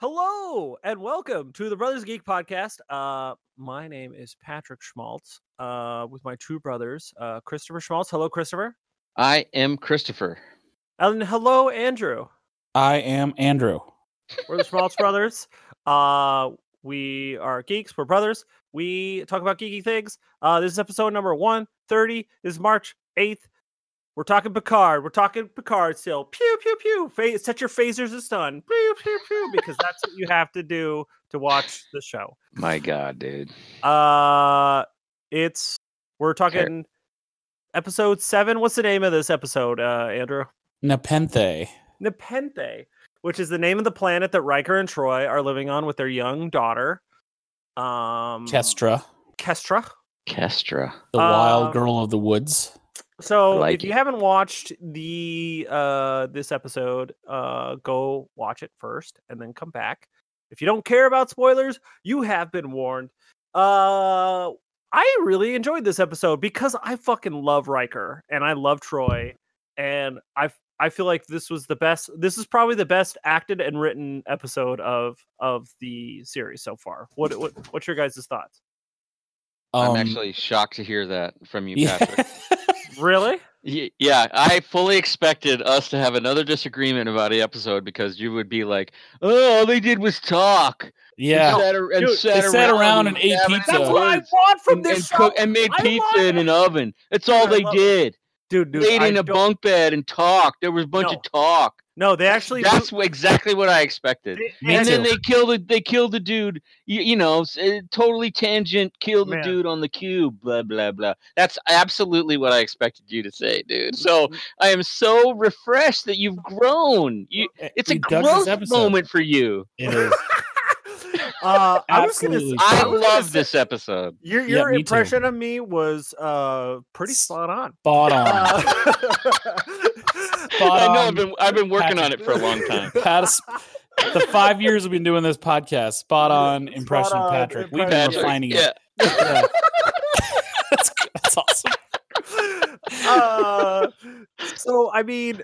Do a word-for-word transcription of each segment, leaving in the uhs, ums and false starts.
Hello and welcome to the Brothers Geek Podcast. Uh, my name is Patrick Schmaltz. Uh, with my two brothers, uh, Christopher Schmaltz. Hello, Christopher. I am Christopher. And hello, Andrew. I am Andrew. We're the Schmaltz brothers. Uh, we are geeks. We're brothers. We talk about geeky things. Uh, this is episode number one thirty. This is March eighth. We're talking Picard. We're talking Picard still. Pew, pew, pew. Fa- set your phasers to stun. Pew, pew, pew. Because that's what you have to do to watch the show. My God, dude. Uh, it's, we're talking episode seven. What's the name of this episode, uh, Andrew? Nepenthe. Nepenthe, which is the name of the planet that Riker and Troy are living on with their young daughter. Um, Kestra. Kestra. Kestra. The Uh, wild girl of the woods. So like if you it. haven't watched the uh this episode, uh go watch it first and then come back. If you don't care about spoilers, you have been warned. Uh I really enjoyed this episode because I fucking love Riker and I love Troy, and I I feel like this was the best this is probably the best acted and written episode of of the series so far. What, what what's your guys' thoughts? I'm Um, actually shocked to hear that from you, yeah. Patrick. Really? Y- yeah, I fully expected us to have another disagreement about the episode because you would be like, "Oh, all they did was talk." yeah. and sat, ar- and Dude, sat they sat around and ate having pizza. That's what I words want from and, this and, show. cook- and made I pizza want in it. an oven. That's all Dude, I they love it. did. Dude, dude, Laid I in a don't- bunk bed and talked. There was a bunch No. of talk. No, they actually. That's wh- exactly what I expected. They- Me and then too. they killed it. They killed the dude. You, you know, s- uh, totally tangent. Killed the Man. dude on the cube. Blah blah blah. That's absolutely what I expected you to say, dude. So I am so refreshed that you've grown. You, it's a We dug this growth episode. moment for you. It is. uh, I was gonna. Absolutely. say- I was gonna love say- this episode. Your Yeah, your me too. impression of me was uh pretty spot on. Spot on. Uh, Spot I know. on. I've been I've been working on it for a long time. Pat- the five years we've been doing this podcast, spot on Spot impression of on Patrick. We've been impression. refining yeah. it. Yeah. that's, that's awesome. uh, so I mean,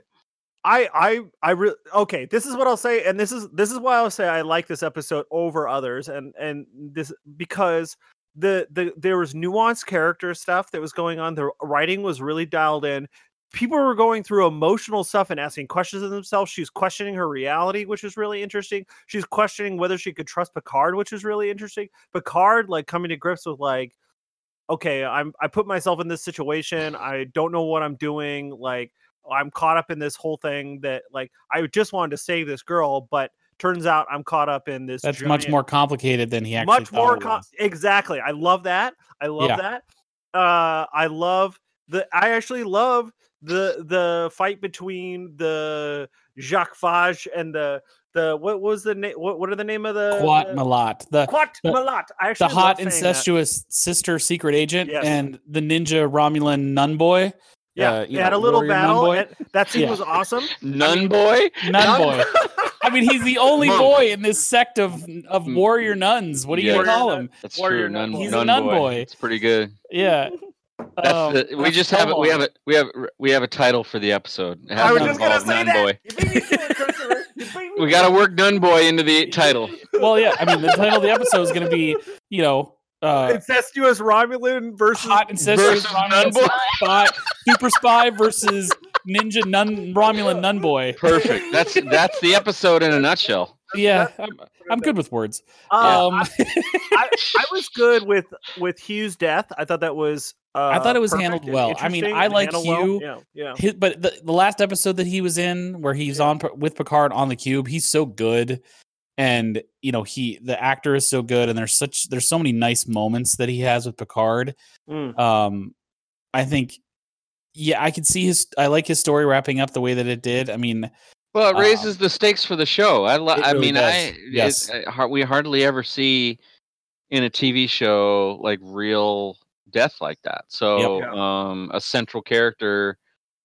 I I I really okay. This is what I'll say, and this is this is why I'll say I like this episode over others, and and this because the the there was nuanced character stuff that was going on. The writing was really dialed in. People were going through emotional stuff and asking questions of themselves. She's questioning her reality, which is really interesting. She's questioning whether she could trust Picard, which is really interesting. Picard, like, coming to grips with, like, okay, I'm I put myself in this situation. I don't know what I'm doing. Like, I'm caught up in this whole thing that, like, I just wanted to save this girl, but turns out I'm caught up in this. That's giant, much more complicated than he actually much thought more it com- was. exactly. I love that. I love Yeah. that. Uh, I love the. I actually love the the fight between the Jacques Fage and the the what was the name? What what are the name of the Quat the- Malat. The Quat the- Malat. I the actually hot love saying that. incestuous sister secret agent Yes. and the ninja Romulan nun boy. Yeah, uh, they you had know, a little warrior nun battle. boy. And that scene Yeah. was awesome. Nun boy. Nun boy. I mean, he's the only Monk. boy in this sect of of Mm. warrior nuns. What do you Yeah. call him? That's Warrior true. nun Nun, boy. He's a nun nun boy. boy. It's pretty good. Yeah. That's Um, the, we that's just have it. We have Omar. it. We have we have a title for the episode. It has I was to just gonna involve say Nun that. boy. You beat me to it, Christopher. You beat me We to got to it. work Nun boy into the title. Well, yeah. I mean, the title of the episode is going to be, you know, uh, Incestuous Romulan versus hot incestuous versus Romulan nun boy. spy, super spy versus ninja nun Romulan nun boy. Perfect. That's that's the episode in a nutshell. Yeah, I'm, I'm good with words. Uh, Um, I, I, I was good with with Hugh's death. I thought that was. Uh, I thought it was perfect handled and well. I mean, interesting I and like handled well. Hugh. Yeah, yeah. His, but the, the last episode that he was in, where he's on P- with Picard on the cube, he's so good, and you know he the actor is so good, and there's such there's so many nice moments that he has with Picard. Mm. Um, I think, yeah, I could see his. I like his story wrapping up the way that it did. I mean, Well, it Um, raises the stakes for the show. I, li- it I really mean, does. I Yes. it, I har- we hardly ever see in a T V show like real death like that. So, Yep. um, a central character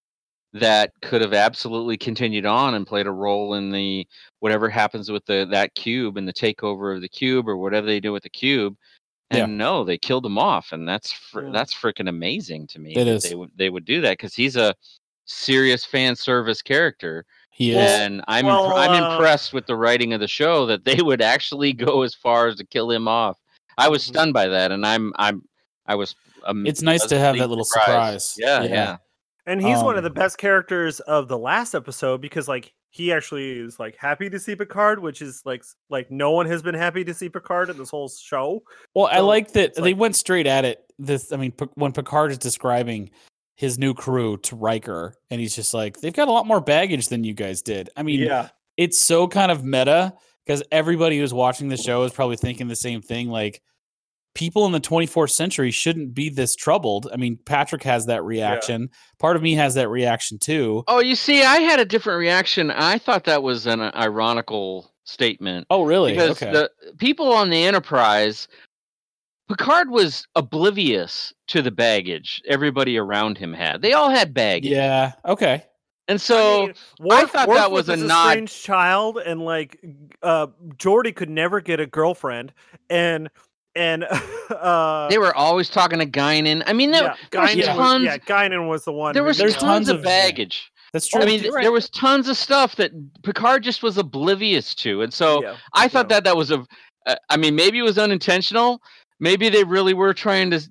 that could have absolutely continued on and played a role in the whatever happens with the that cube and the takeover of the cube or whatever they do with the cube. And Yeah. no, they killed him off, and that's fr- Yeah. that's freaking amazing to me. It that is. They would they would do that because he's a serious fan service character. He is. And I'm Well, imp- I'm uh, impressed with the writing of the show that they would actually go as far as to kill him off. I was Mhm. stunned by that, and I'm I'm I was. Um, It's nice to have pleasantly that little surprised. surprise. Yeah, Yeah. yeah. And he's one of Um, the best characters of the last episode because like he actually is like happy to see Picard, which is like s- like no one has been happy to see Picard in this whole show. Well, I So, like that it's they like- went straight at it. This, I mean, P- when Picard is describing his new crew to Riker, and he's just like, they've got a lot more baggage than you guys did. I mean, yeah, it's so kind of meta because everybody who's watching the show is probably thinking the same thing. Like, people in the twenty-fourth century shouldn't be this troubled. I mean, Patrick has that reaction. Part of me has that reaction too. Oh, you see, I had a different reaction. I thought that was an ironical statement Oh, really? because Okay. the people on the Enterprise, Picard was oblivious to the baggage everybody around him had. They all had baggage, yeah. Okay. and so I, mean, Worf, thought Worf that was a a nod- strange child, and like uh, Geordi could never get a girlfriend, and and uh, they were always talking to Guinan. I mean, there, yeah, there was Guinan tons. was, yeah, Guinan was the one. there who- was There's tons, tons of of- baggage. That's true. I mean, you're right. there was tons of stuff that Picard just was oblivious to, and so yeah, I thought yeah. that that was a. Uh, I mean, maybe it was unintentional. Maybe they really were trying to s-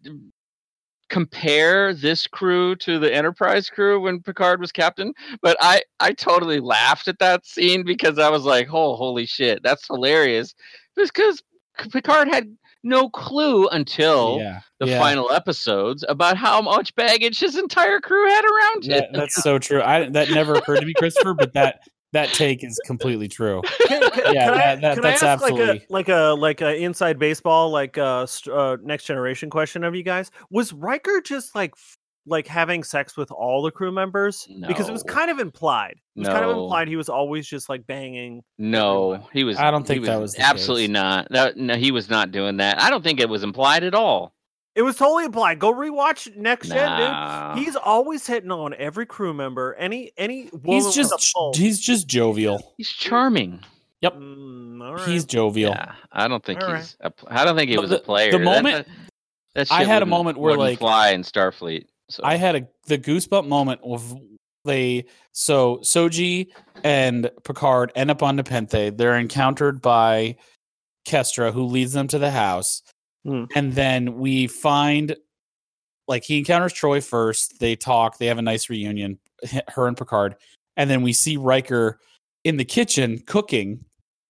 compare this crew to the Enterprise crew when Picard was captain. But I, I totally laughed at that scene because I was like, "Oh, holy shit, that's hilarious!" Because Picard had no clue until yeah. the yeah. final episodes about how much baggage his entire crew had around him. That, that's so true. I that never occurred to me, Christopher, but that that take is completely true. Can, can, Yeah, can I, that- that- can that's I ask absolutely- like a like a like a inside baseball like uh, st- uh next generation question of you guys? Was Riker just like f- like having sex with all the crew members? Because it was No. kind of implied. It was kind of No. implied he was always just like banging. No, everyone. he was. I don't he think that was the absolutely case. not. That no, he was not doing that. I don't think it was implied at all. It was totally implied. Go rewatch next gen, Nah. dude. He's always hitting on every crew member. Any any woman He's with just a pulse. he's just jovial. He's charming. Yep. Mm, all right. He's jovial. Yeah, I don't think All he's. A, I don't think he No, was the- a player. the That- moment- that, that I shit had a wouldn't- moment where, wouldn't like- fly in Starfleet. So I had a the goosebump moment of they so Soji and Picard end up on Nepenthe. They're encountered by Kestra, who leads them to the house, Hmm. and then we find like he encounters Troy first. They talk. They have a nice reunion. Her and Picard, and then we see Riker in the kitchen cooking.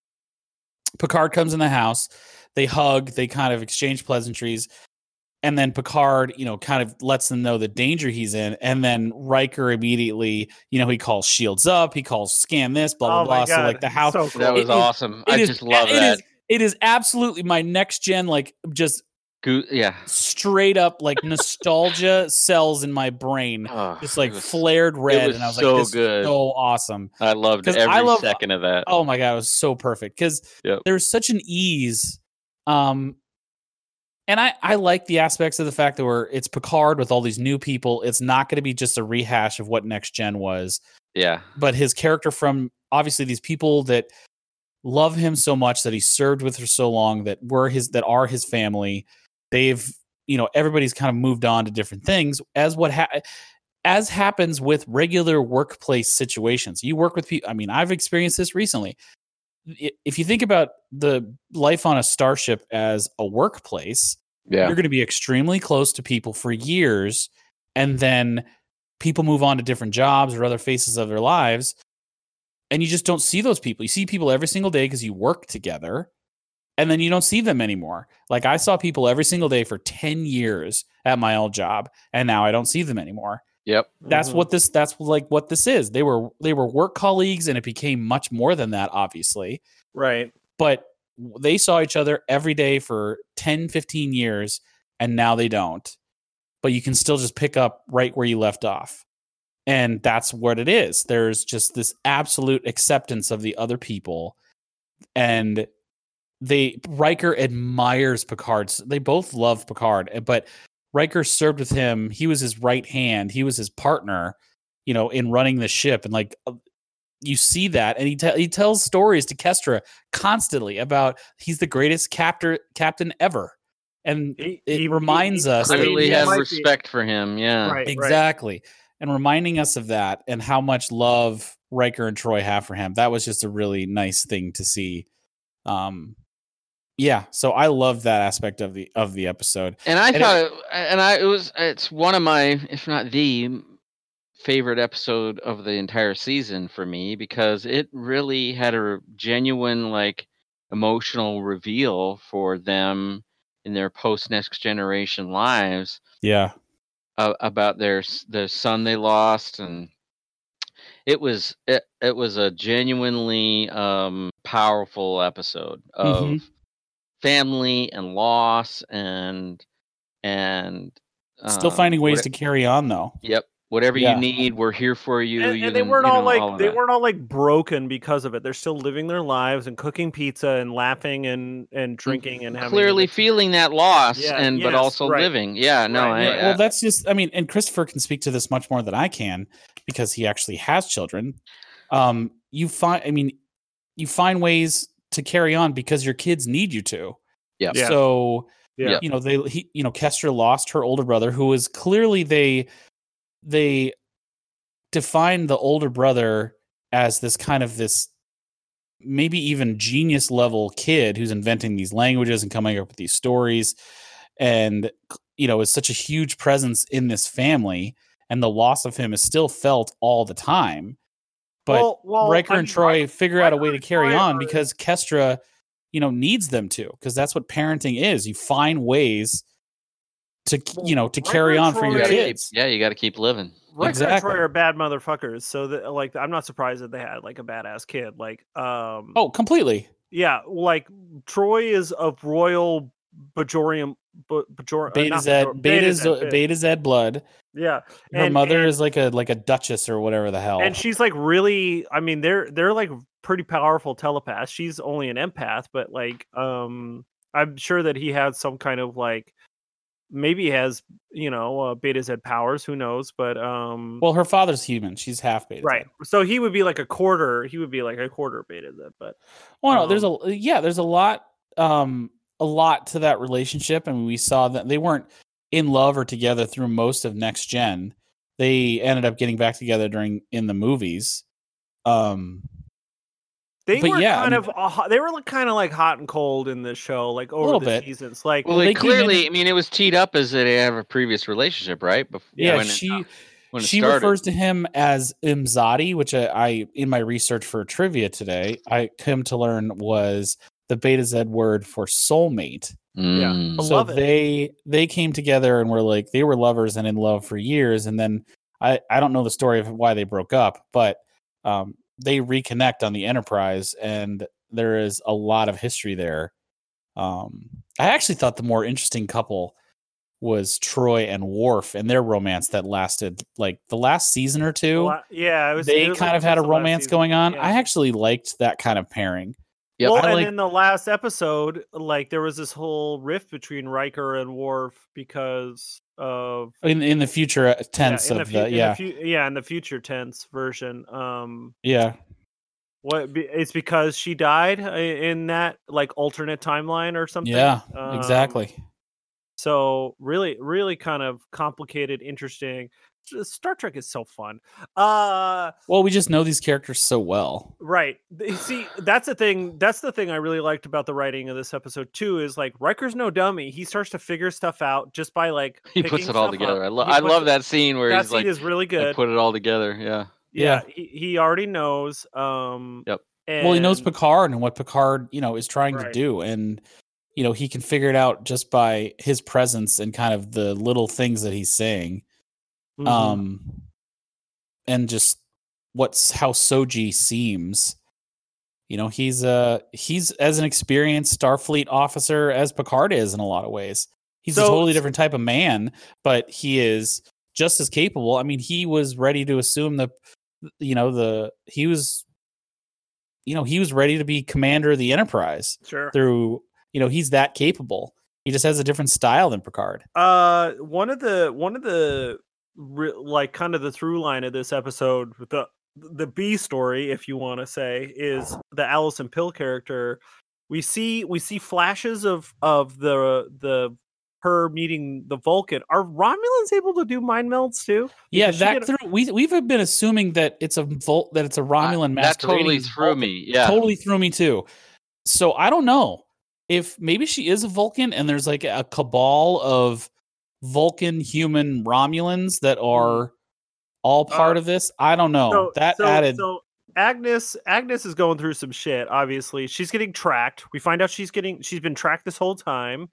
Picard comes in the house. They hug. They kind of exchange pleasantries. And then Picard, you know, kind of lets them know the danger he's in. And then Riker immediately, you know, he calls shields up. He calls scan this, blah, blah, Oh blah. my So, God. like, the house. So cool. that was it is- awesome. it I is- just love it that. is- it is absolutely my next gen, like, just Goo- yeah. straight up, like, nostalgia cells in my brain. Oh, Just, like, it was, flared red. was and I was so like, this good. is so awesome. I loved 'cause every I love- second of that. Oh, my God. It was so perfect. Because Yep. there's such an ease. Um, And I, I like the aspects of the fact that we're it's Picard with all these new people. It's not going to be just a rehash of what Next Gen was, Yeah. but his character from obviously these people that love him so much that he served with for so long that were his that are his family. They've you know everybody's kind of moved on to different things as what ha- as happens with regular workplace situations. You work with people. I mean, I've experienced this recently. I- If you think about the life on a starship as a workplace, Yeah. you're going to be extremely close to people for years, and then people move on to different jobs or other phases of their lives, and you just don't see those people. You see people every single day because you work together, and then you don't see them anymore. Like I saw people every single day for ten years at my old job, and now I don't see them anymore. Yep. That's Mhm. what this that's like what this is. They were they were work colleagues, and it became much more than that, obviously. right. But they saw each other every day for ten, fifteen years, and now they don't. But you can still just pick up right where you left off. And that's what it is. There's just this absolute acceptance of the other people. And they Riker admires Picard's. They both love Picard, but Riker served with him. He was his right hand. He was his partner, you know, in running the ship. And like you see that, and he te- he tells stories to Kestra constantly about he's the greatest captor captain ever, and He- it he- reminds he- us I mean, Clearly he have might be- respect for him. Yeah. Right, right. exactly, and reminding us of that and how much love Riker and Troy have for him. That was just a really nice thing to see. Um, yeah, so I love that aspect of the of the episode. And I And thought, it, and I it was it's one of my, if not the favorite episode of the entire season for me, because it really had a genuine like emotional reveal for them in their post Next Generation lives. Yeah, uh, about their their son they lost, and it was it, it was a genuinely um, powerful episode of Mhm. family and loss and and still um, finding ways what- to carry on though. Yep, whatever Yeah. you need, we're here for you. And, you and they can- weren't you all know, like all of they that. weren't all like broken because of it. They're still living their lives and cooking pizza and laughing and and drinking and having clearly feeling that loss, Yeah, and but yes, also right. living. Yeah, no, Right, I, right. Well, that's just, I mean, and Christopher can speak to this much more than I can because he actually has children. Um, you find, I mean, you find ways to carry on because your kids need you to. Yep. Yeah. So, Yeah. you know, they, he, you know, Kestra lost her older brother, who was clearly they, they defined the older brother as this kind of this maybe even genius level kid who's inventing these languages and coming up with these stories, and you know is such a huge presence in this family, and the loss of him is still felt all the time. But Well- well, Riker I and mean, Troy Riker- figure out a Riker way to and carry Troy on are- because Kestra, you know, needs them to, because that's what parenting is. You find ways to Well, you know to Riker carry and on for Troy- your You gotta keep- kids. yeah, you got to keep living. Riker Exactly. and Troy are bad motherfuckers. So that like I'm not surprised that they had like a badass kid. Like um Oh, completely. yeah, like Troy is of royal Bajorian B- Bajor uh, Beta not Z, Bajor- Beta Z, Z, Beta- Beta Z blood. Yeah. Her And- mother and- is like a like a duchess or whatever the hell. and she's like really I mean they're they're like pretty powerful telepaths. She's only an empath, but like um I'm sure that he has some kind of like maybe he has, you know, uh, Beta Z powers, who knows, but um well, her father's human. She's half Beta Z. right. So he would be like a quarter, he would be like a quarter Beta Z, but Well, no, there's Um, a yeah, there's a lot, um, a lot to that relationship. I mean, we saw that they weren't in love or together through most of Next Gen. They ended up getting back together during in the movies. Um, they But were yeah, I kind mean- of a hot, they were like kind of like hot and cold in this show, like over little the bit. seasons. Like Well, Well, they they came in clearly, and- I mean, it was teed up as that they have a previous relationship, right? Bef- yeah, when it- she when it she started. refers to him as Imzadi, which I, I in my research for trivia today, I came to learn was the Beta Z word for soulmate. Mm. I So love it. they they came together and were like they were lovers and in love for years, and then I I don't know the story of why they broke up, but um they reconnect on the Enterprise, and there is a lot of history there. Um, I actually thought the more interesting couple was Troy and Worf and their romance that lasted like the last season or two. la- yeah, it was, They it was kind like of had a most the last romance season. going on. Yeah. I actually liked that kind of pairing. Yep. Well, I and like- in the last episode, like there was this whole rift between Riker and Worf because of In in the future uh, tense yeah, in of the, the, fu- in yeah the fu- yeah, in the future tense version. Um, yeah what be- it's because she died i- in that like alternate timeline or something. yeah Um, exactly. So really, really kind of complicated, interesting. S- Star Trek is so fun. Uh Well, we just know these characters so well. right. Th- See, that's the thing. That's the thing I really liked about the writing of this episode too. Is like Riker's no dummy. He starts to figure stuff out just by like He picking puts it all stuff together. up. I, lo- He I puts love it- that scene where That he's scene like, is really I good. put it all together. Yeah. Yeah, he he already knows. Um, Yep. Well, he knows and- Picard and what Picard, you know, is trying Right. to do, and you know he can figure it out just by his presence and kind of the little things that he's saying, Mhm. um, and just what's how Soji seems. You know, he's uh he's as an experienced Starfleet officer as Picard is in a lot of ways. He's a So- totally different type of man, but he is just as capable. I mean, he was ready to assume the, you know, the he was, you know, he was ready to be commander of the Enterprise Sure. through, you know, he's that capable. He just has a different style than Picard. Uh, one of the one of the re- like kind of the through line of this episode, with the the B story, if you want to say, is the Allison Pill character. We see we see flashes of of the the her meeting the Vulcan. Are Romulans able to do mind melds too? Yeah, Because she that did- threw we we've been assuming that it's a Vol that it's a Romulan Uh, that totally masquerading as threw Vulcan. me. Yeah. Totally threw me too. So I don't know if maybe she is a Vulcan and there's like a cabal of Vulcan human Romulans that are all part Uh, of this. I don't know. So that so, added so Agnes Agnes is going through some shit. Obviously, she's getting tracked. We find out she's getting she's been tracked this whole time.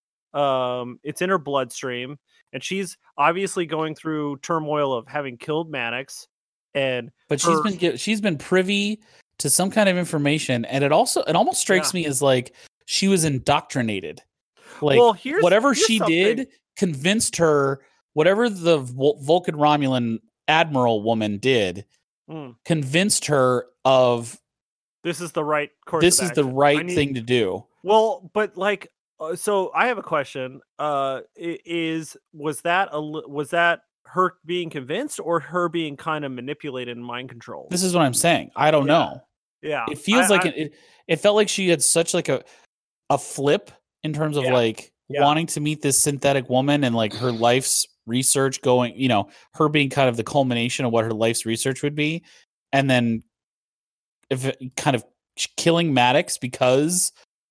Um, it's in her bloodstream, and she's obviously going through turmoil of having killed Maddox. And but she's her- been gi- she's been privy to some kind of information, and it also it almost strikes Yeah. me as like she was indoctrinated. Like well, here's whatever here's she something. did convinced her. Whatever the Vul- Vulcan Romulan admiral woman did Mm, convinced her of this is the right course. this of is the action. I right need- thing to do. Well, but like, uh, so I have a question. Uh, i- is was that a li- was that her being convinced or her being kind of manipulated and mind controlled? This is what I'm saying. I don't Yeah. know. yeah, It feels I- like I- it, it. It felt like she had such like a a flip in terms of Yeah. like Yeah. wanting to meet this synthetic woman and like her life's research going. You know, her being kind of the culmination of what her life's research would be, and then if it, kind of killing Maddox because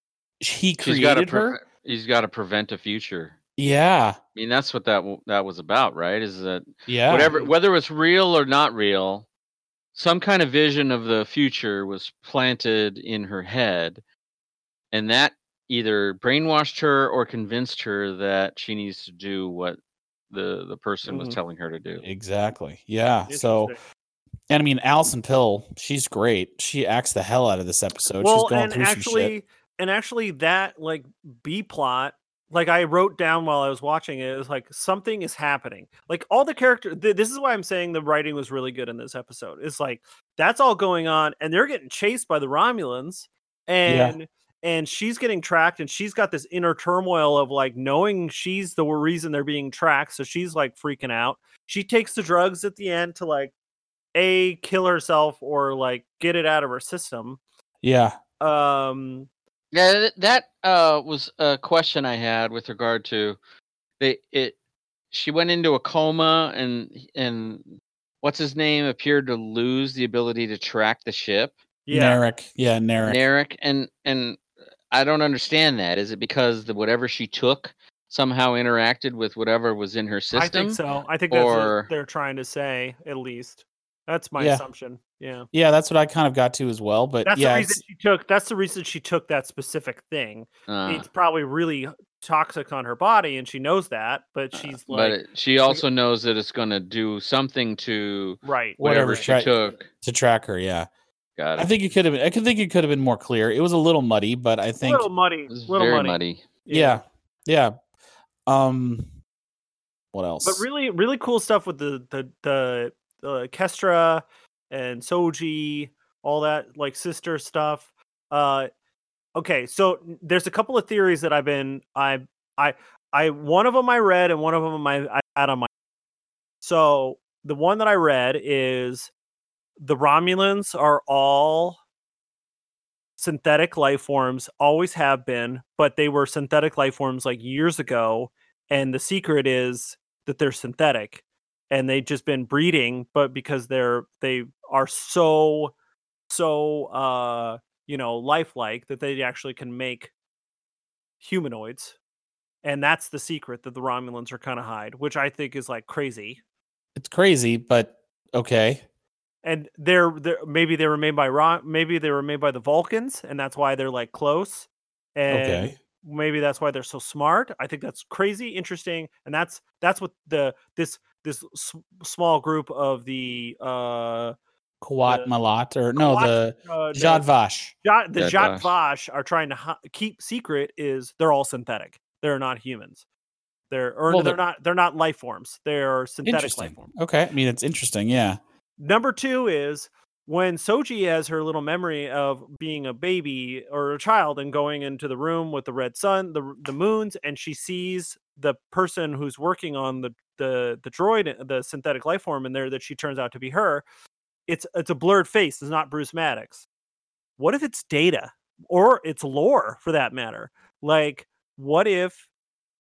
he She's got to created her. he's got to prevent a future. Yeah, I mean, that's what that w- that was about, right? Is that yeah. whatever, whether it's real or not real, some kind of vision of the future was planted in her head, and that either brainwashed her or convinced her that she needs to do what the the person was Mhm. telling her to do. Exactly. Yeah. So, Interesting. and I mean, Alison Pill, she's great. She acts the hell out of this episode. well, she's going and through some shit. actually, and actually, that like B plot, like I wrote down while I was watching it, it was like something is happening. Like all the character, th- this is why I'm saying the writing was really good in this episode. It's like that's all going on, and they're getting chased by the Romulans, and and she's getting tracked, and she's got this inner turmoil of like knowing she's the reason they're being tracked, so she's like freaking out. She takes the drugs at the end to like a kill herself or like get it out of her system. Yeah. Yeah, Um, that, that uh, was a question I had with regard to they. It she went into a coma, and and what's his name appeared to lose the ability to track the ship, yeah. Narek. Yeah, Narek. Narek, and and I don't understand that. Is it because the whatever she took somehow interacted with whatever was in her system? I think so. I think that's or- what they're trying to say, at least. That's my Yeah. assumption. Yeah. Yeah, that's what I kind of got to as well. But That's yeah, the reason it's- she took that's the reason she took that specific thing. Uh, It's probably really toxic on her body and she knows that, but she's but like it, she also knows that it's going to do something to right. whatever Whatever she tra- took. to track her. Yeah, Got it. I think it could have been. I could think it could have been more clear. It was a little muddy, but I A think little muddy. It was Little very muddy. muddy. yeah, yeah. Um, what else? But really, really cool stuff with the the the, the Kestra and Soji, all that like sister stuff. Uh, okay, so there's a couple of theories that I've been I I I one of them I read and one of them I, I had on my. So the one that I read is the Romulans are all synthetic life forms, always have been, but they were synthetic life forms like years ago, and the secret is that they're synthetic and they've just been breeding, but because they're they are so so uh you know lifelike that they actually can make humanoids, and that's the secret that the Romulans are kind of hide, which I think is like crazy. It's crazy, but okay. And they're, they're maybe they were made by Ron, maybe they were made by the Vulcans, and that's why they're like close. And Okay. maybe that's why they're so smart. I think that's crazy, interesting, and that's that's what the this this s- small group of the uh, Kawat the- Malat or no Kawat- the uh the Jad Vash. Jat, the Jat Jat Vash. Vash are trying to hi- keep secret is they're all synthetic. They're not humans. They're or Well, they're the- not they're not life forms. They're synthetic life Interesting. forms. Okay, I mean it's interesting. Yeah. Number two is when Soji has her little memory of being a baby or a child and going into the room with the red sun, the the moons, and she sees the person who's working on the the the droid, the synthetic life form in there that she turns out to be her. It's it's a blurred face. It's not Bruce Maddox. What if it's Data or it's Lore for that matter? Like, what if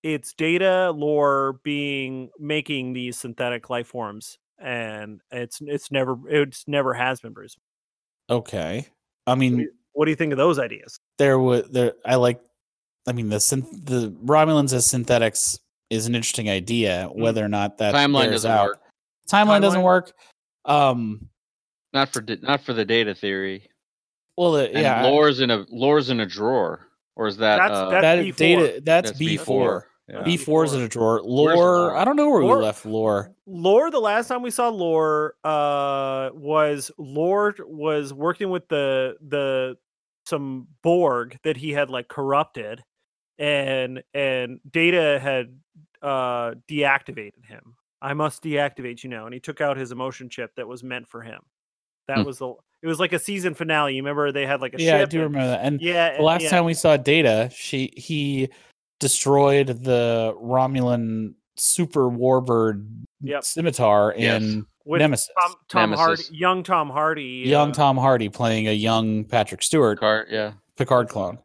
it's Data lore being making these synthetic life forms, and it's it's never it's never has been Bruce. Okay. I What do mean, you, what do you think of those ideas? there would there. I like. I mean, the synth, the Romulans as synthetics is an interesting idea. Whether or not that Timeline bears doesn't out. work. Timeline, doesn't Timeline? work. Um. Not for di- not for the Data theory. Well, uh, And yeah. lore's in a lore's in a drawer, or is that That's- uh, that's that B four. data. That's, that's B four. Yeah. B four is in a drawer. Where's Lore. Lore? I don't know where Lore- we left lore. Lore, the last time we saw Lore, uh, was Lore was working with the the some Borg that he had like corrupted, and and Data had uh deactivated him. I must deactivate you now, and he took out his emotion chip that was meant for him. That Hmm. was the. It was like a season finale. You remember they had like a Yeah, I ship. do and- remember that. And Yeah, the last yeah. time we saw Data, she he destroyed the Romulan super warbird Yep. scimitar Yes. in with Nemesis. Tom, Tom Hardy, Nemesis. young Tom Hardy, Young uh, Tom Hardy playing a young Patrick Stewart, Cart, yeah. Picard clone.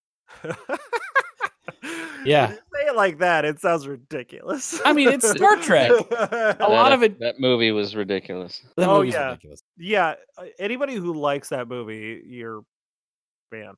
Yeah. Yeah. When you say it like that, it sounds ridiculous. I mean, it's Star Trek. A That- lot of it. That movie was ridiculous. That Oh, movie's yeah. ridiculous. yeah, uh, anybody who likes that movie, you're a fan.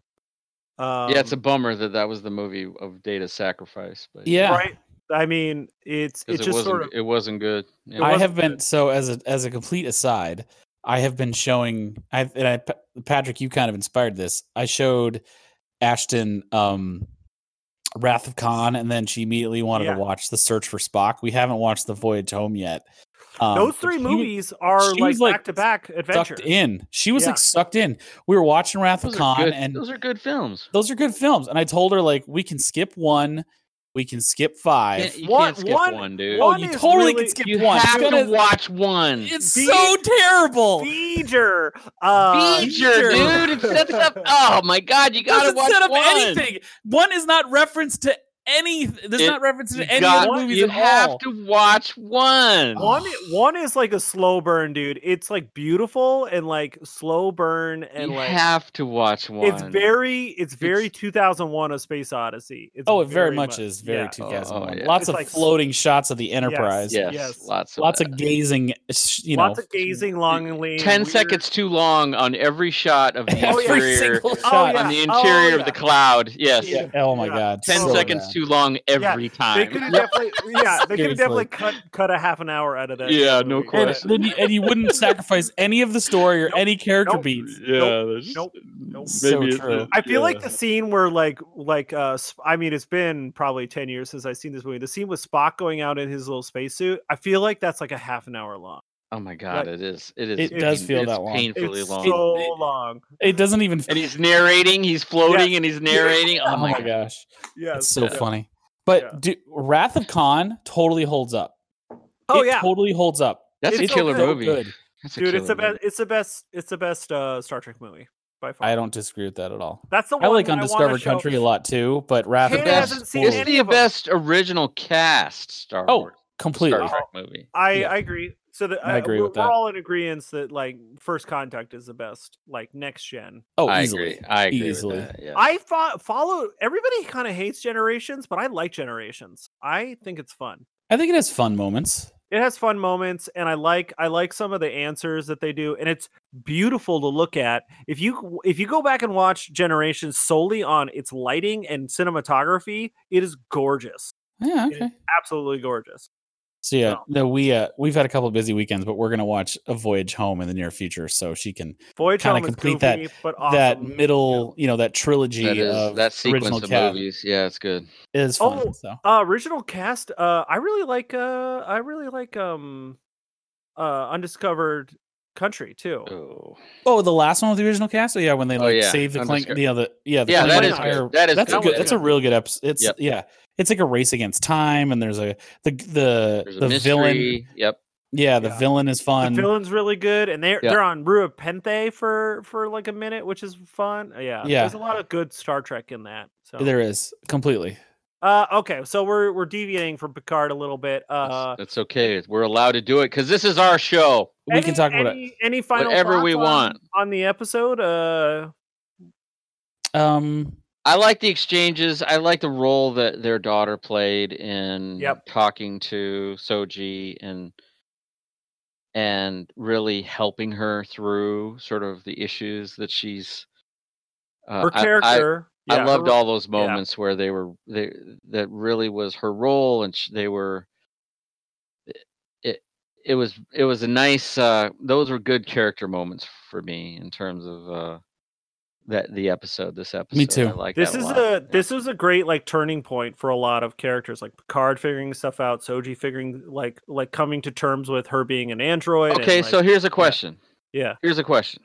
Um, yeah, it's a bummer that that was the movie of Data's sacrifice. But Yeah. right. I mean, it's 'cause it's it just wasn't sort of it wasn't good. Yeah. It I wasn't have been good. so as a as a complete aside, I have been showing. I and I, Patrick, you kind of inspired this. I showed Ashton um, Wrath of Khan, and then she immediately wanted Yeah. to watch The Search for Spock. We haven't watched The Voyage Home yet. Um, those but three she was movies are she like was, like, back to back adventures. sucked in. She was Yeah. like sucked in. We were watching Wrath those of are Khan, good. and Those are good films. those are good films. And I told her like we can skip one, we can skip five. Can't- you One- can't skip one- one, dude. Oh, one you is totally really- can skip you one. have It's gonna- to watch one. It's Be- so terrible. Beeger, uh, Feature, Feature. dude. It sets up. Oh my god, you gotta Doesn't watch set up one. anything. One is not referenced to any. There's It- not reference to You, any got, of the movies you at have all. to watch one. One one is like a slow burn, dude. It's like beautiful and like slow burn and you like have to watch one. it's very it's very It's- two thousand one A Space Odyssey. It's Oh, it very much is very yeah. two thousand one. Oh, yeah. Lots It's of like- floating shots of the Enterprise. Yeah. yes, yes. lots of Lots that. of gazing. sh- You know, Lots of gazing longingly. ten weird- seconds too long on every shot of the Oh, yeah. every interior. single Oh, shot. yeah. On the Oh, interior yeah. of the cloud. Yes. Yeah. Oh my Yeah. god. Ten so seconds bad. too long every They time. could have definitely yeah, they could Seriously. have definitely cut cut a half an hour out of that. Yeah, that no movie. And, question. then you, and you wouldn't sacrifice any of the story or Nope. any character Nope. beats. yeah, Nope. there's- Nope. Nope. So maybe it's true. a- I feel like yeah. the scene where like like uh Sp- I mean it's been probably ten years since I've seen this movie. The scene with Spock going out in his little spacesuit, I feel like that's like a half an hour long. Oh my god, like- it is. It is. It does pain- feel it's that long. Painfully It's long. so It- long. It doesn't even. and he's narrating. He's floating, and he's narrating. Oh, Oh my my god. gosh, Yeah. it's so Yeah. funny. But Yeah. do, Wrath of Khan totally holds up. Oh It yeah. totally holds up. That's It's a killer so movie. good. That's a Dude, it's killer the best movie. it's the best it's the best uh Star Trek movie by far. I don't disagree with that at all. That's the one I like that wanna Undiscovered show- Country a lot too, but Wrath of Hannah Khan hasn't is seen It's fully- any the of 'em. best original cast Star Oh, Wars. completely. Star Trek movie. I, Yeah. I agree. So the, I agree we're, with that. we're all in agreement that like First Contact is the best, like next gen. Oh, I easily. agree. I agree Easily. with that. Yeah. I fo- follow everybody kind of hates Generations, but I like Generations. I think it's fun. I think it has fun moments. It has fun moments, and I like I like some of the answers that they do, and it's beautiful to look at. If you if you go back and watch Generations solely on its lighting and cinematography, it is gorgeous, Yeah, It okay. absolutely gorgeous. So yeah, So- no, we uh we've had a couple of busy weekends, but we're gonna watch A Voyage Home in the near future, so she can Voyage Kinda Home is complete that- goofy, but that awesome. middle, you know, that trilogy that is of that sequence original of cast movies. Yeah, it's good. is fun. Oh, so Uh, original cast. Uh, I really like. Uh, I really like. Um, uh, Undiscovered Country too. Oh, oh, the last one with the original cast. Oh yeah, when they Oh, like yeah. save the clink, Undiscovered. the other, yeah, the Yeah, Klingon that is Empire. good. That is that's good. a good. That That's was a real good episode. It's Yep. yeah, it's like a race against time, and there's a the the there's a the villain. mystery. Yep. Yeah, the Yeah. villain is The fun. villain's really good, and they're Yeah. they're on Rua Penthe for for like a minute, which is fun. Uh, Yeah, Yeah. There's a lot of good Star Trek in that. So There is completely. uh, okay, so we're we're deviating from Picard a little bit. Uh, That's, that's okay. We're allowed to do it because this is our show. We any, can talk about any, any final Whatever thoughts we on- want. on the episode. Uh, it. Um, I like the exchanges. I like the role that their daughter played in Yep. talking to Soji and and really helping her through sort of the issues that she's. Uh, Her I, I character. I yeah, loved her- all those yeah. moments where they were they that really was her role, and sh- they were. It it was it was a nice. Uh, those were good character moments for me in terms of uh, that the episode. This episode, too. I like This that is a lot. a Yeah. this was a great like turning point for a lot of characters, like Picard figuring stuff out, Soji figuring like like coming to terms with her being an android. Okay, and, like, so here's a question. yeah, Here's a question.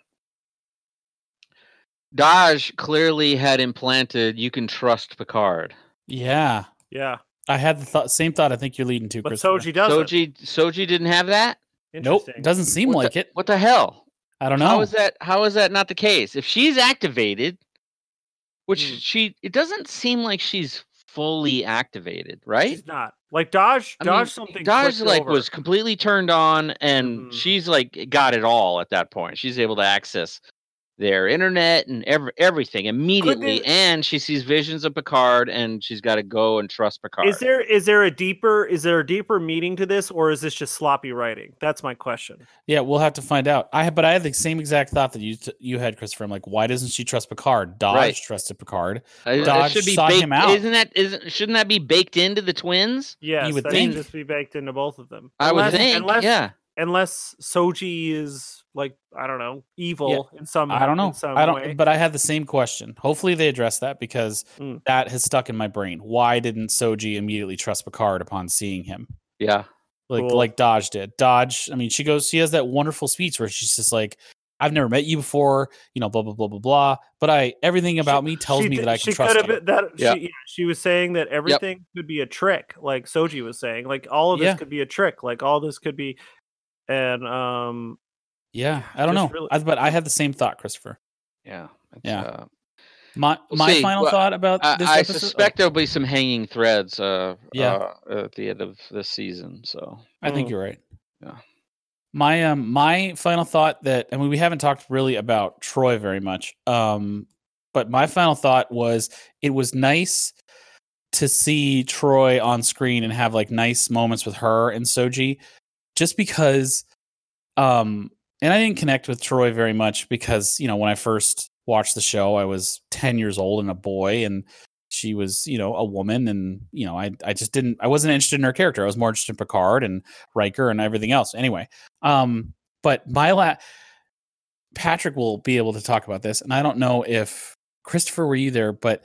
Daj clearly had implanted you can trust Picard. Yeah. yeah, I had the thought, same thought I think you're leading to, but Christopher. Soji doesn't. Soji Soji didn't have that? Nope. Interesting. Doesn't seem What like the, it. What the hell? I don't know. How is that how is that not the case? If she's activated, which Hmm. she it doesn't seem like she's fully activated, right? She's not like Dodge. I Dodge mean, something. Daj clicked like over. was completely turned on, and Mhm. she's like got it all at that point. She's able to access their internet and every, everything immediately, it- and she sees visions of Picard, and she's got to go and trust Picard. Is there is there a deeper is there a deeper meaning to this, or is this just sloppy writing? That's my question. Yeah, we'll have to find out. I but I had the same exact thought that you t- you had, Christopher. I'm like, why doesn't she trust Picard? Dodge Right. trusted Picard. Uh, that Dodge should be sought baked, him out. Isn't that isn't shouldn't that be baked into the twins? Yes, would that think. should just be baked into both of them. I Unless- would think. unless, yeah. unless Soji is like I don't know evil in some I don't know. in some I don't. way. But I had the same question. Hopefully they address that because Mm. that has stuck in my brain. Why didn't Soji immediately trust Picard upon seeing him? Yeah. Like Cool. like Dodge did. Dodge. I mean, she goes. She has that wonderful speech where she's just like, "I've never met you before." You know, blah blah blah blah blah. But I everything about She- me tells she me did- that I she can trust could you. have been- that Yeah. she, yeah, she was saying that everything could be a trick, like Soji was saying. Like all of this Yeah. could be a trick. Like all this could be, and um, Yeah, I don't just know. really- I, but I had the same thought, Christopher. Yeah. It's, Yeah. uh, My We'll my see. final Well, thought about I, this I episode. suspect there'll be some hanging threads. Uh, Yeah. uh, at the end of this season. So. I think Mm. you're right. Yeah. My um my final thought that I mean we haven't talked really about Troy very much. Um but my final thought was it was nice to see Troy on screen and have like nice moments with her and Soji just because um and I didn't connect with Troy very much because, you know, when I first watched the show I was ten years old and a boy and she was, you know, a woman and, you know, I I just didn't I wasn't interested in her character. I was more interested in Picard and Riker and everything else. Anyway, um, but my la- Patrick will be able to talk about this, and I don't know if Christopher were you there, but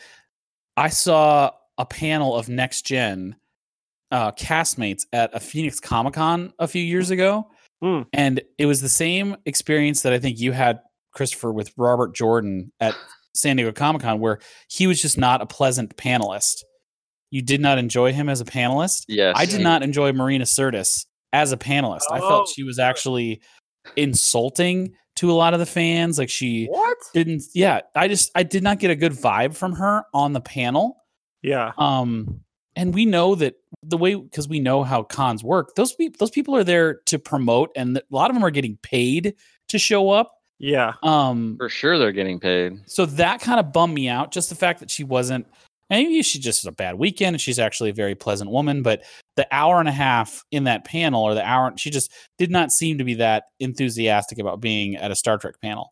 I saw a panel of Next Gen uh, castmates at a Phoenix Comic Con a few years ago, Hmm. and it was the same experience that I think you had, Christopher, with Robert Jordan at San Diego Comic Con, where he was just not a pleasant panelist. You did not enjoy him as a panelist. Yes. I did not enjoy Marina Sirtis as a panelist. I Oh, felt she was actually insulting to a lot of the fans. Like she what? didn't. Yeah, I just I did not get a good vibe from her on the panel. Yeah, Um, and we know that the way because we know how cons work. Those people, those people are there to promote, and a lot of them are getting paid to show up. yeah. Um, For sure, they're getting paid. so that kind of bummed me out. Just the fact that she wasn't. Maybe she just was a bad weekend, and she's actually a very pleasant woman. But the hour and a half in that panel, or the hour, she just did not seem to be that enthusiastic about being at a Star Trek panel.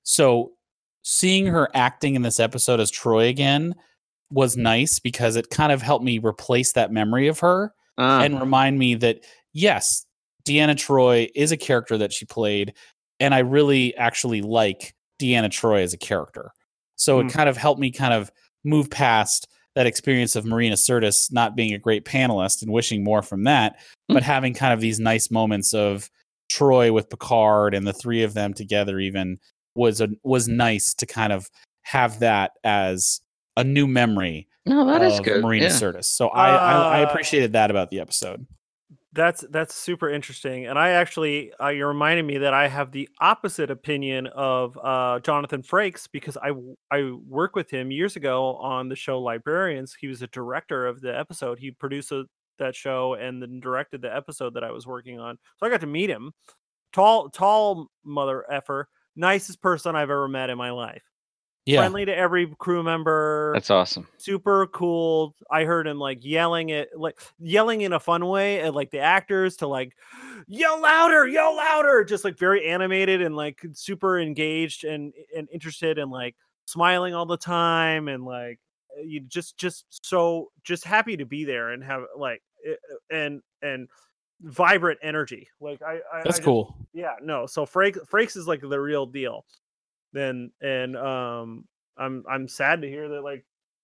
So seeing her acting in this episode as Troy again was nice because it kind of helped me replace that memory of her Uh, and remind me that yes, Deanna Troy is a character that she played, and I really actually like Deanna Troy as a character. So Hmm. it kind of helped me kind of move past that experience of Marina Sirtis not being a great panelist and wishing more from that, Hmm. but having kind of these nice moments of Troy with Picard and the three of them together even was a, was nice to kind of have that as a new memory no, that is of good. Marina yeah. Sirtis. So I, I I Uh, appreciated that about the episode. That's that's super interesting, and I actually uh, you're reminding me that I have the opposite opinion of uh, Jonathan Frakes because I w- I worked with him years ago on the show Librarians. He was a director of the episode. He produced a, that show and then directed the episode that I was working on. So I got to meet him. Tall, tall mother effer, nicest person I've ever met in my life. Yeah. friendly to every crew member. That's awesome. Super cool. I heard him like yelling at like yelling in a fun way at like the actors to like yell louder, yell louder, just like very animated and like super engaged and and interested and like smiling all the time and like you just just so just happy to be there and have like and and vibrant energy. Like I, I That's I just, cool. Yeah, no. So Frakes Frakes is like the real deal. Then and um I'm I'm sad to hear that like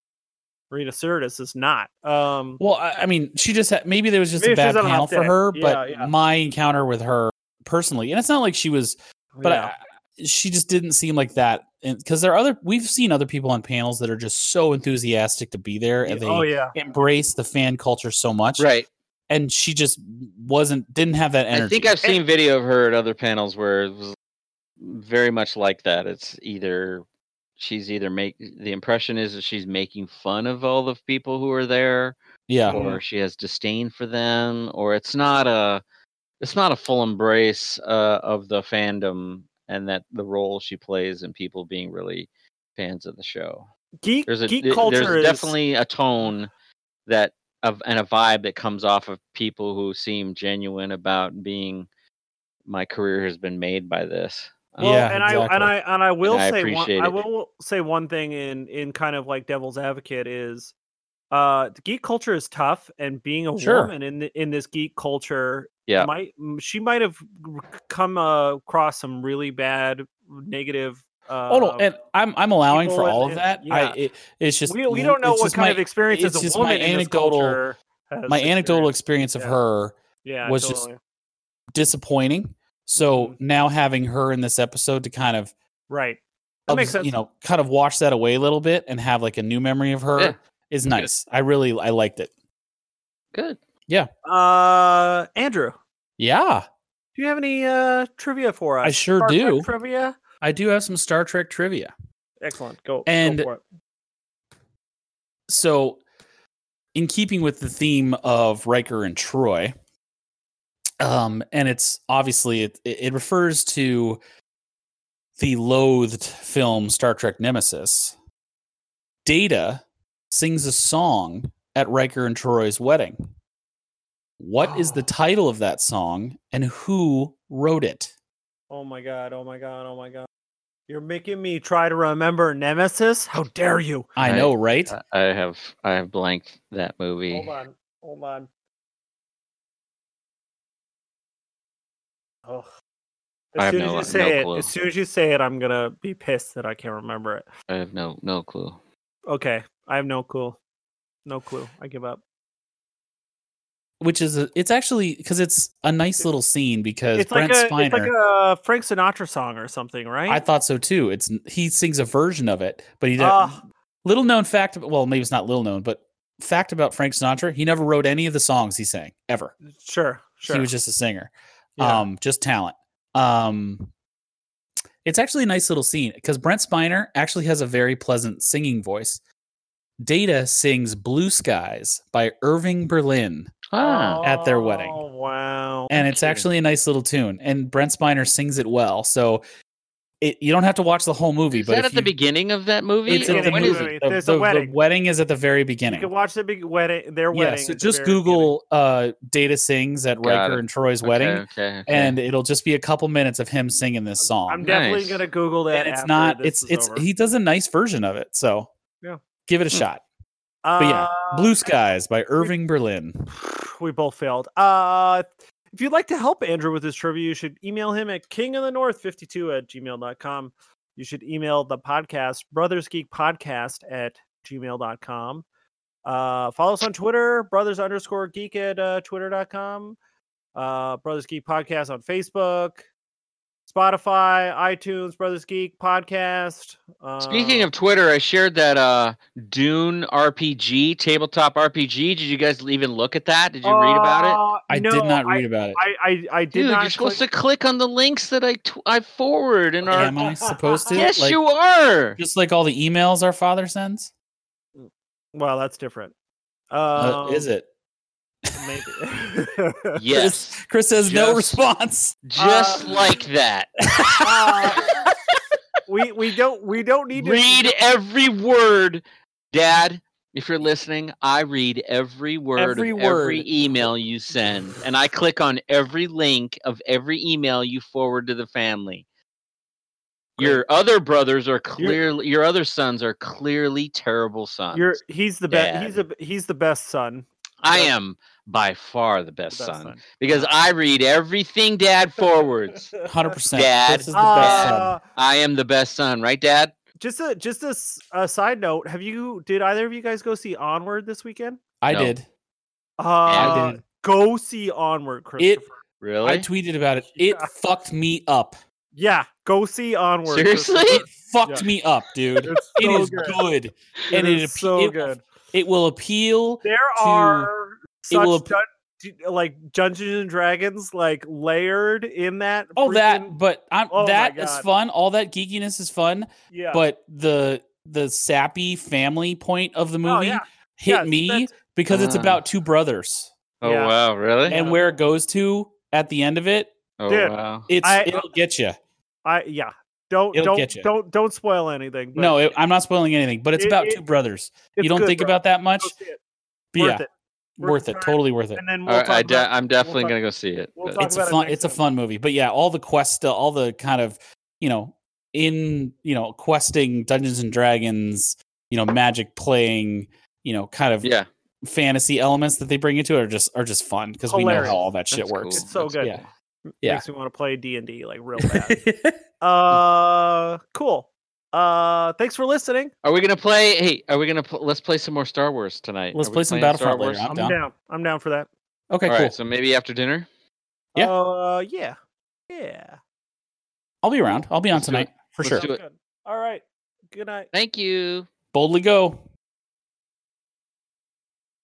Rita Sirtis is not. Um Well, I, I mean, she just had, maybe there was just Maybe a bad she's on a panel hot for day. her, Yeah, but yeah. my encounter with her personally, and it's not like she was, but yeah. I, she just didn't seem like that. Because there are other, we've seen other people on panels that are just so enthusiastic to be there, and they oh yeah. embrace the fan culture so much, Right. and she just wasn't, didn't have that energy. I think I've seen video of her at other panels where it was very much like that. It's either she's either make the impression is that she's making fun of all the people who are there, yeah, or she has disdain for them, or it's not a it's not a full embrace uh, of the fandom and that the role she plays and people being really fans of the show. Geek There's a geek th- culture there's is definitely a tone that of and a vibe that comes off of people who seem genuine about being my career has been made by this. well, Yeah, and I exactly. and I and I will And I say one appreciate I it. will say one thing in in kind of like devil's advocate is uh the geek culture is tough, and being a Sure. woman in the, in this geek culture Yeah. might she might have come uh, across some really bad negative uh Oh no, and I'm I'm allowing for people all and- of that. and- I yeah. it, it's just we, we don't know it's what just kind my, of experience it's as a just woman my in this anecdotal culture has my anecdotal experienced. experience of Yeah. her yeah was just totally. disappointing. So Mhm. now having her in this episode to kind of right that makes obs- sense. you know kind of wash that away a little bit and have like a new memory of her Yeah. is Good. nice. I really I liked it. Good. uh Andrew, Yeah, do you have any uh trivia for us? I sure Star Trek do. trivia. I do have some Star Trek trivia. Excellent. Go And- go for it. So, in keeping with the theme of Riker and Troy, um, and it's obviously it, it refers to the loathed film Star Trek Nemesis. Data sings a song at Riker and Troy's wedding. What is the Oh. title of that song, and who wrote it? Oh my god, oh my god, oh my god. You're making me try to remember Nemesis? How dare you? I I- know, right? I- I have I have blanked that movie. Hold on. Hold on. Oh. I As have soon no- as you no say it, clue. as soon as you say it, I'm gonna be pissed that I can't remember it. I have no no clue. Okay. I have no clue. No clue. I give up. Which is a, it's actually because it's a nice little scene because It's Brent like a Spiner. it's like a Frank Sinatra song or something, right? I thought so too. It's he sings a version of it, but he does. Ah. Little known fact. Well, maybe it's not little known, but fact about Frank Sinatra: he never wrote any of the songs he sang ever. Sure, sure. He was just a singer, Yeah. um, just talent. Um, it's actually a nice little scene because Brent Spiner actually has a very pleasant singing voice. Data sings "Blue Skies" by Irving Berlin, Ah, at their wedding. Oh wow. and it's kidding. actually a nice little tune. And Brent Spiner sings it well, so it, you don't have to watch the whole movie. is but that if at the you, beginning of that movie? It's Yeah, at the when When is is movie. it? The, There's the- a the wedding. wedding is at the very You beginning. can watch the big wedding. Their Yeah, wedding. so at the just very beginning. Google uh, Data sings at Got Riker it. and Troy's Okay, wedding, okay, okay. and it'll just be a couple minutes of him singing this song. I'm definitely Nice. gonna Google that. and it's after not. this It's is it's over. he does a nice version of it. So Yeah. give it a Hmm. shot. But yeah, Uh, Blue Skies by Irving Berlin. we both failed. Uh, if you'd like to help Andrew with his trivia, you should email him at king of the north fifty-two at gmail dot com. You should email the podcast, Brothers Geek Podcast at gmail dot com. Uh, follow us on Twitter, brothers underscore geek at uh, twitter dot com. Uh, Brothers Geek Podcast on Facebook, Spotify, iTunes, Brothers Geek Podcast. Uh, Speaking of Twitter, I shared that uh, Dune R P G, tabletop R P G. Did you guys even look at that? Did you read about it? uh, I no, did not I- read about it. I, I, I did Dude, not. you're supposed click- to click on the links that I tw- I forward in our. Am I supposed to? Yes, Like, you are. Just like all the emails our father sends. Well, that's different. Uh, Um, is it? Maybe. Yes, Chris says no Just- response. just Uh, like that. Uh, we we don't we don't need to Read every word, Dad. If you're listening, I read every word Every of word. every email you send, and I click on every link of every email you forward to the family. Your other brothers are clearly, your other sons are clearly terrible sons. You're he's the best. Dad. He's a he's the best son. I That's- am by far the best, The best son, son. because I read everything Dad forwards. one hundred percent. Dad. This is the best son. Uh, I am the best son, right, Dad? just a just a, s- a side note. Have you did either of you guys go see Onward this weekend? I No. did. Uh, did. Go see Onward, Christopher. Really? I tweeted about it. It Yeah. fucked me up. yeah, go see Onward. Seriously? Christopher. It fucked Yeah. me up, dude. It's It so is good. good. It and it, is appe- so it, good. It will appeal. There to- are it will such dun- like Dungeons and Dragons like layered in that. Oh, that, freaking- but I'm Oh my that is God. fun. All that geekiness is fun. yeah. But the the sappy family point of the Oh, movie yeah. hit Yeah, me that's- because it's Ah. about two brothers. Oh Yeah. wow, really? Yeah. And where it goes to at the end of it, Oh Dude. wow. it's I- it'll get you. I yeah. Don't It'll don't get ya. don't don't spoil anything. But No, it, I'm not spoiling anything, but it's It- about it- two brothers. it's You don't good, think bro. about that much, Go see it. but Worth yeah, it. worth the it. time. Totally worth it. And then All we'll right, I talk de- about- I'm definitely talk- gonna go see it. we'll but- talk It's a about it fun. next It's a time. fun movie, but yeah, all the quest, all the kind of you know in you know questing Dungeons and Dragons, you know magic playing, you know kind of yeah, fantasy elements that they bring into it are just are just fun because we know Hilarious. how all that shit that's works. cool. It's so That's good. Yeah. cool. Yeah. Makes me want to play D and D like real bad. uh, cool. Uh, thanks for listening. Are we gonna play? Hey, are we gonna? Pl- let's play some more Star Wars tonight. Let's Are we play some playing Star Battlefront later. Wars? I'm I'm down. down. I'm down for that. Okay, All cool. right, so maybe after dinner. Yeah. Uh, yeah. Yeah. I'll be around. I'll be on Let's do it. tonight for Let's sure. do it. Good. All right. Good night. Thank you. Boldly go.